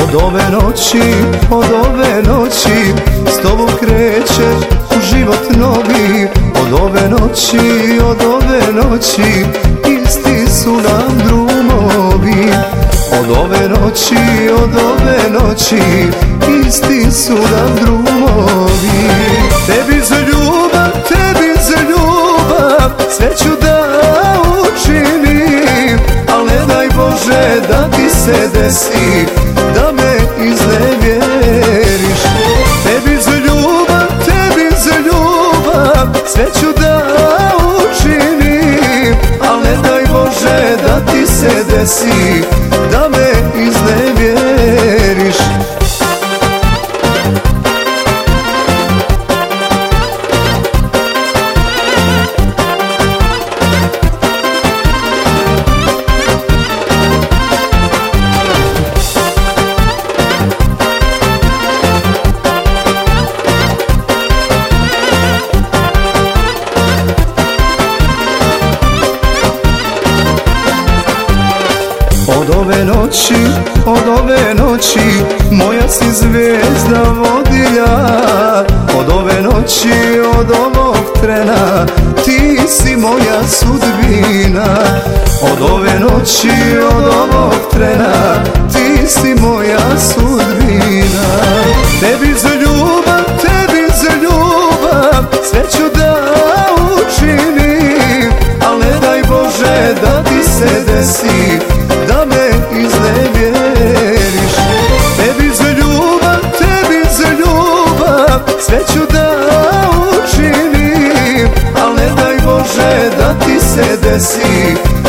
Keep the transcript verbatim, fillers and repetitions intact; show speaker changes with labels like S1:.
S1: Od ove noći, od ove noći s tobom kreće u život novi. Od ove noći, od ove noći isti su nam drumovi. Od ove noći, od ove noći isti su nam drumovi. Tebi za ljubav, tebi za ljubav sve ću da učinim, al ne daj Bože da ti se desi da me iznevjeriš. Tebi za ljubav, tebi za ljubav sve ću da učinim, al ne daj Bože da ti se desi da me iznevjeriš. Od ove noći, od ove noći moja si zvijezda vodilja. Od ove noći, od ovog trena ti si moja sudbina. Od ove noći, od ovog trena ti si moja sudbina. Tebi za ljubav, tebi za ljubav sve ću da učinim, al ne daj Bože da ti se desi da me iznevjeriš. Tebi za ljubav, tebi za ljubav sve ću da učinim, al ne daj Bože da ti se desi